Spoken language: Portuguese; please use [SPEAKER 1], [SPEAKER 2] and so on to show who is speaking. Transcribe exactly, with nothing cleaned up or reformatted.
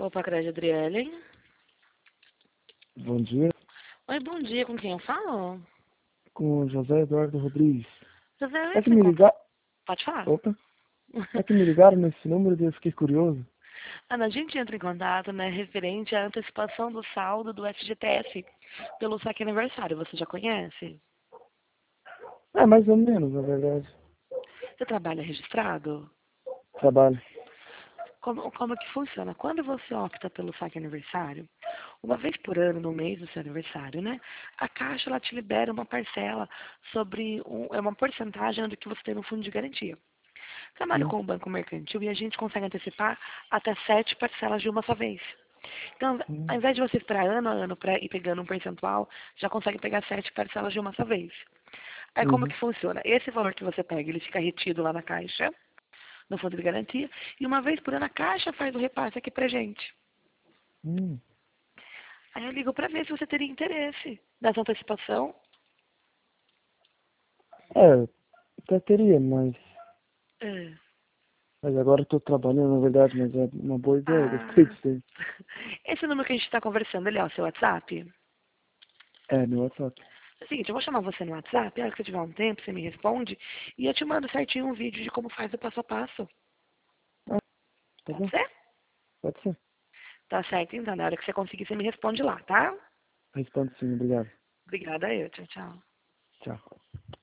[SPEAKER 1] Opa, Crédito Adriele.
[SPEAKER 2] Bom dia,
[SPEAKER 1] Oi, bom dia. Com quem eu falo?
[SPEAKER 2] com o José Eduardo Rodrigues.
[SPEAKER 1] José, eu
[SPEAKER 2] É que
[SPEAKER 1] entro em
[SPEAKER 2] me
[SPEAKER 1] contato.
[SPEAKER 2] ligaram.
[SPEAKER 1] Pode falar.
[SPEAKER 2] Opa, é que me ligaram nesse número e eu fiquei curioso.
[SPEAKER 1] Ana, a gente entra em contato, né, referente à antecipação do saldo do F G T S pelo saque aniversário. Você já conhece?
[SPEAKER 2] É, mais ou menos, na verdade.
[SPEAKER 1] Você trabalha registrado?
[SPEAKER 2] Trabalho.
[SPEAKER 1] Como, como que funciona? Quando você opta pelo saque aniversário, uma vez por ano, no mês do seu aniversário, né? A Caixa, ela te libera uma parcela sobre um, é uma porcentagem do que você tem no fundo de garantia. Trabalho
[SPEAKER 2] Hum,
[SPEAKER 1] com o Banco Mercantil e a gente consegue antecipar até sete parcelas de uma só vez. Então, ao
[SPEAKER 2] hum,
[SPEAKER 1] invés de você esperar ano a ano para ir pegando um percentual, já consegue pegar sete parcelas de uma só vez. Aí como
[SPEAKER 2] uhum,
[SPEAKER 1] que funciona? Esse valor que você pega, ele fica retido lá na Caixa, no fundo de garantia, e uma vez por ano a Caixa faz o repasse aqui pra gente.
[SPEAKER 2] hum.
[SPEAKER 1] Aí eu ligo para ver se você teria interesse nessa antecipação.
[SPEAKER 2] É, até teria, mas,
[SPEAKER 1] É.
[SPEAKER 2] mas agora eu tô trabalhando, na verdade, mas é uma boa ideia, gostei
[SPEAKER 1] Ah,
[SPEAKER 2] disso aí.
[SPEAKER 1] esse número que a gente está conversando, ele é o seu WhatsApp?
[SPEAKER 2] É, meu WhatsApp.
[SPEAKER 1] É o seguinte, eu vou chamar você no WhatsApp, a hora que você tiver um tempo, você me responde, e eu te mando certinho um vídeo de como faz o passo a passo.
[SPEAKER 2] Ah, tá
[SPEAKER 1] Pode
[SPEAKER 2] bom,
[SPEAKER 1] ser?
[SPEAKER 2] pode ser.
[SPEAKER 1] Tá certo, então. Na hora que você conseguir, você me responde lá, tá?
[SPEAKER 2] Respondo sim, obrigado.
[SPEAKER 1] Obrigada, eu. Tchau, tchau.
[SPEAKER 2] Tchau.